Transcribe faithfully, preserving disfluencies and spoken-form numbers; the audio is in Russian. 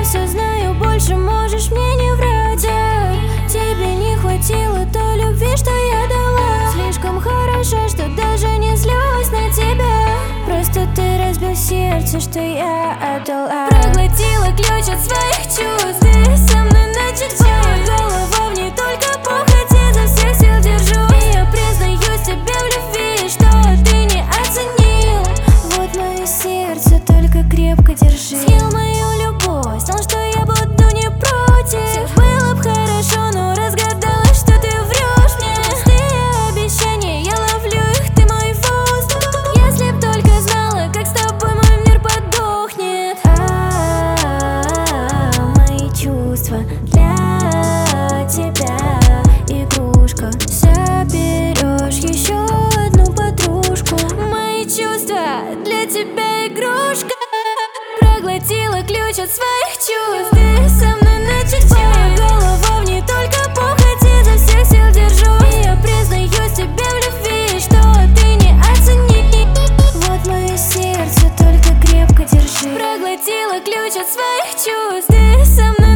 все знаю, больше можешь мне не врать. Да, тебе не хватило той любви, что я дала. Слишком хорошо, что даже не злюсь на тебя. Просто ты разбил сердце, что я отдала. Проглотила ключ от своих чувств. Ты со мной начать бой. Голова в ней только похоть, изо всех сил держу. И я признаюсь тебе в любви, что ты не оценил. Вот мое сердце, только крепко держи. Съел мою любовь, знал, что я буду не против. Все было б хорошо, но разгадалась, что ты врешь мне. Пустые обещания, я ловлю их, ты мой воздух. Если б только знала, как с тобой мой мир подохнет. А-а-а, мои чувства для тебя игрушка. Соберешь еще одну подружку. Мои чувства для тебя игрушка. Проглотила ключ от своих чувств. Ты со мной начать бой. Голова в ней только похоть, изо всех сил держу. И я признаюсь тебе в любви, что ты не оценил. Вот мое сердце, только крепко держи. Проглотила ключ от своих чувств. Ты со мной